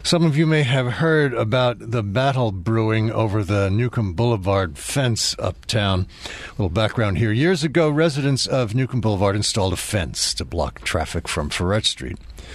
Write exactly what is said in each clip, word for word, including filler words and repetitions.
Some of you may have heard about the battle brewing over the Newcomb Boulevard fence uptown. A little background here. Years ago, residents of Newcomb Boulevard installed a fence to block traffic from Freret Street.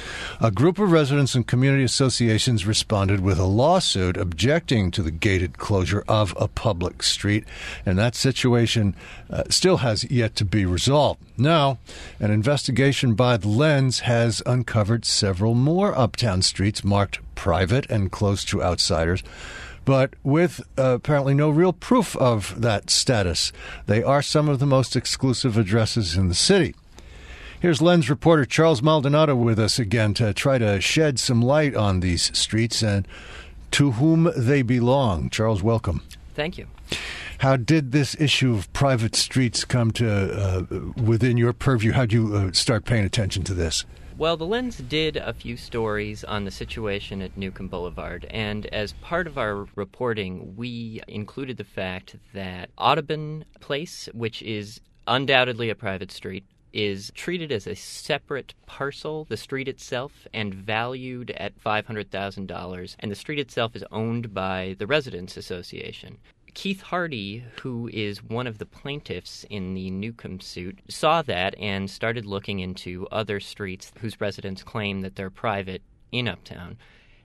A group of residents and community associations responded with a lawsuit objecting to the gated closure of a public street, and that situation uh, still has yet to be resolved. Now, an investigation by the Lens has uncovered several more uptown streets marked private and closed to outsiders, but with uh, apparently no real proof of that status. They are some of the most exclusive addresses in the city. Here's Lens reporter Charles Maldonado with us again to try to shed some light on these streets and to whom they belong. Charles, welcome. Thank you. How did this issue of private streets come to uh, within your purview? How did you uh, start paying attention to this? Well, the Lens did a few stories on the situation at Newcomb Boulevard, and as part of our reporting, we included the fact that Audubon Place, which is undoubtedly a private street, is treated as a separate parcel, the street itself, and valued at five hundred thousand dollars, and the street itself is owned by the Residents Association. Keith Hardy, who is one of the plaintiffs in the Newcomb suit, saw that and started looking into other streets whose residents claim that they're private in Uptown.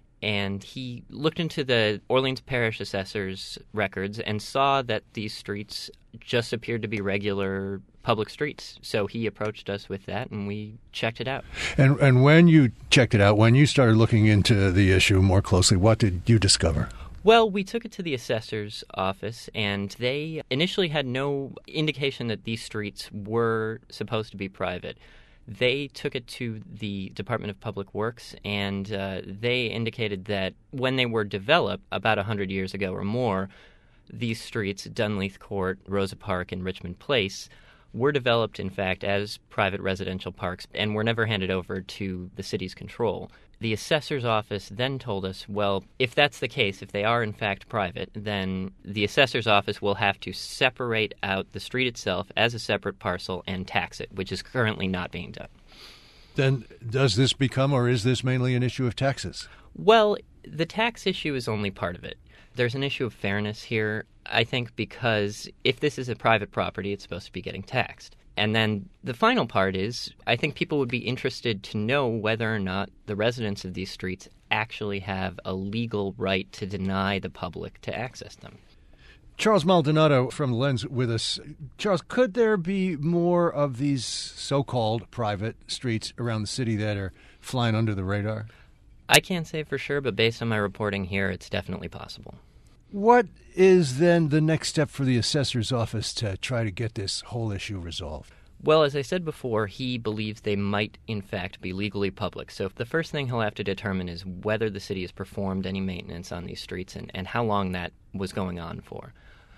And he looked into the Orleans Parish Assessor's records and saw that these streets just appeared to be regular public streets. So he approached us with that, and we checked it out. And and when you checked it out, when you started looking into the issue more closely, what did you discover? Well, we took it to the assessor's office, and they initially had no indication that these streets were supposed to be private. They took it to the Department of Public Works, and uh, they indicated that when they were developed about one hundred years ago or more, these streets, Dunleith Court, Rosa Park, and Richmond Place, were developed, in fact, as private residential parks and were never handed over to the city's control. The assessor's office then told us, well, if that's the case, if they are in fact private, then the assessor's office will have to separate out the street itself as a separate parcel and tax it, which is currently not being done. Then does this become, or is this mainly an issue of taxes? Well, the tax issue is only part of it. There's an issue of fairness here, I think, because if this is a private property, it's supposed to be getting taxed. And then the final part is, I think people would be interested to know whether or not the residents of these streets actually have a legal right to deny the public to access them. Charles Maldonado from the Lens with us. Charles, could there be more of these so-called private streets around the city that are flying under the radar? I can't say for sure, but based on my reporting here, it's definitely possible. What is then the next step for the assessor's office to try to get this whole issue resolved? Well, as I said before, he believes they might, in fact, be legally public. So the first thing he'll have to determine is whether the city has performed any maintenance on these streets and, and how long that was going on for.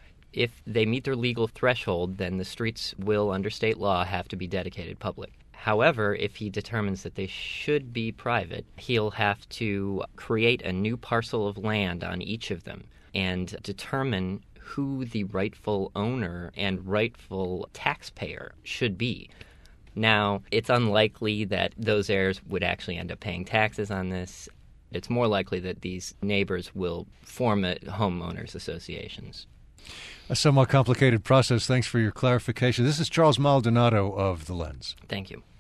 If they meet their legal threshold, then the streets will, under state law, have to be dedicated public. However, if he determines that they should be private, he'll have to create a new parcel of land on each of them and determine who the rightful owner and rightful taxpayer should be. Now, it's unlikely that those heirs would actually end up paying taxes on this. It's more likely that these neighbors will form a homeowners associations. A somewhat complicated process. Thanks for your clarification. This is Charles Maldonado of The Lens. Thank you.